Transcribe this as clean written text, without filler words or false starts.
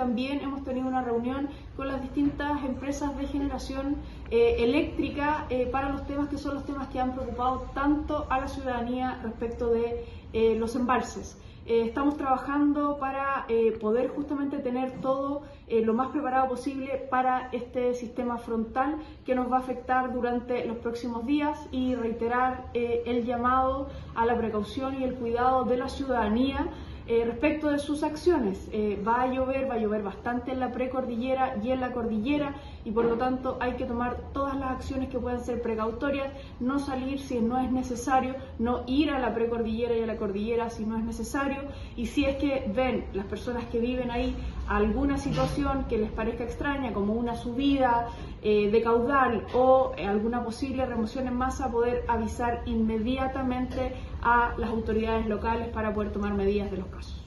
también hemos tenido una reunión con las distintas empresas de generación eléctrica para los temas que son los temas que han preocupado tanto a la ciudadanía respecto de los embalses. Estamos trabajando para poder justamente tener todo lo más preparado posible para este sistema frontal que nos va a afectar durante los próximos días, y reiterar el llamado a la precaución y el cuidado de la ciudadanía respecto de sus acciones. Va a llover bastante en la precordillera y en la cordillera, y por lo tanto hay que tomar todas las acciones que puedan ser precautorias, no salir si no es necesario, no ir a la precordillera y a la cordillera si no es necesario, y si es que ven las personas que viven ahí alguna situación que les parezca extraña, como una subida de caudal o alguna posible remoción en masa, poder avisar inmediatamente a las autoridades locales para poder tomar medidas de los casos.